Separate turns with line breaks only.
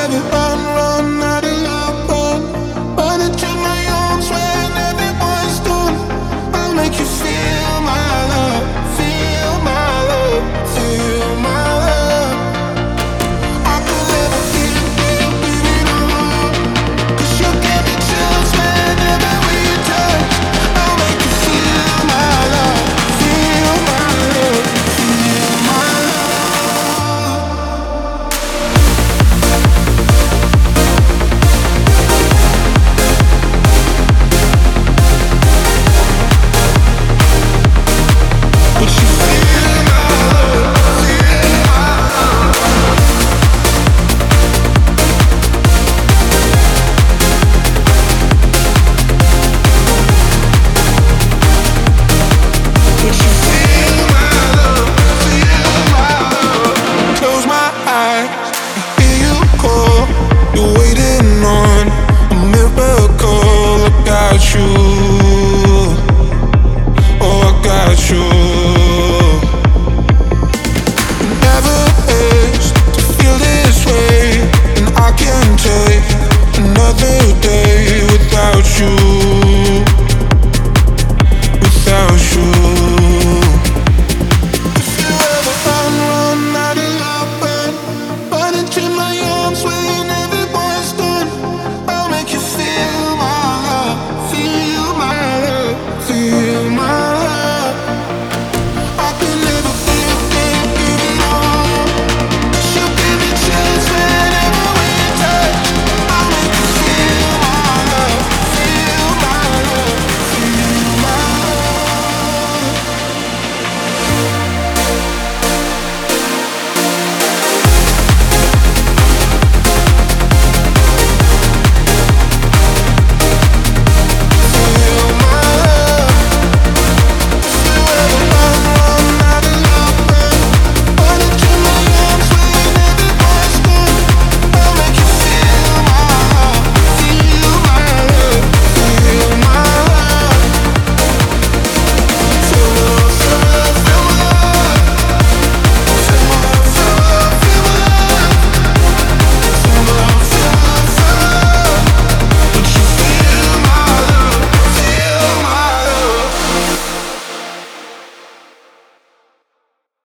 never run, run out of love, run. Wanna take my arms when everyone's done. I'll make you feel my love, feel my love, feel my love. I could never feel it, baby, no more. 'Cause you give me chills whenever we touch. I'll make you feel my love, feel my love, feel my love. But you feel my love, feel my love. But you feel my love, feel my love. Close my eyes, I hear you call. You're waiting on a miracle. Look at you.